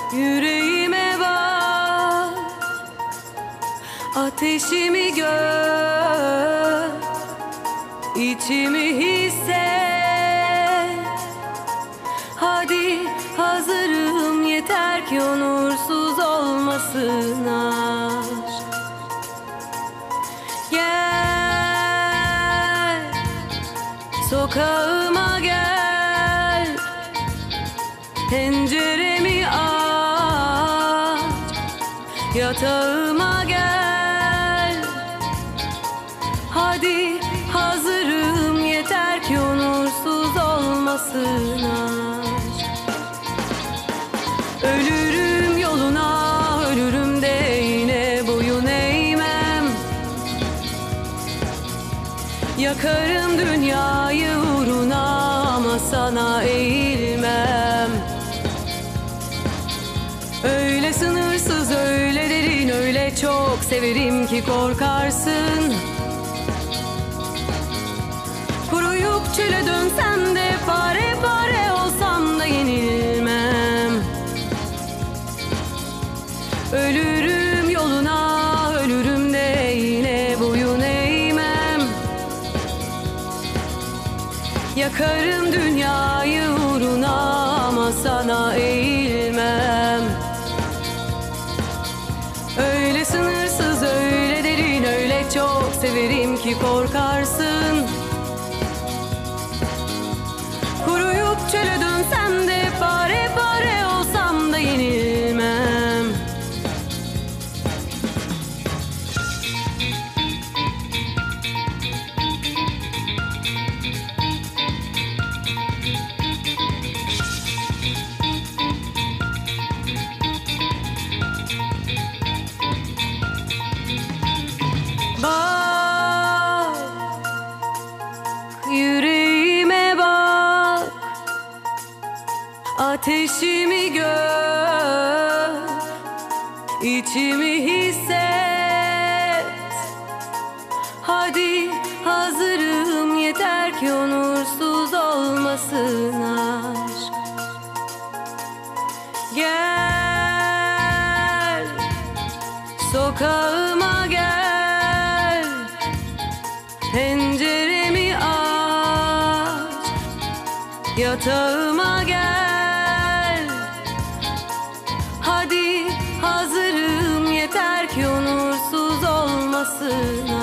Yüreğime bak, ateşimi gör, içimi hisset. Hadi hazırım, yeter ki onursuz olmasın aşk. Gel, sokağıma gel, penceremi aç, yatağıma gel. Hadi hazırım, yeter ki onursuz olmasın aşk. Ölürüm yoluna, ölürüm de yine boyun eğmem. Yakarım dünyayı uğruna ama sana eğilmem. Öyle sınırsız, öyle derin, öyle çok severim ki korkarsın. Kuruyup çöle dönsem de, pare pare olsam da yenilmem. Ölürüm yoluna, ölürüm de yine boyun eğmem. Yakarım dünyayı uğruna ama sana eğilmem. Öyle sınırsız, öyle derin, öyle çok severim ki korkarsın. Kuruyup çöle dönsem de, pare pare olsam da yenilmem. Bak, yüreğime bak, ateşimi gör, içimi hisset. Hadi hazırım, yeter ki onursuz olmasın aşk. Gel, sokağıma gel, penceremi aç, yatağıma gel. Hadi hazırım, yeter ki onursuz olmasın.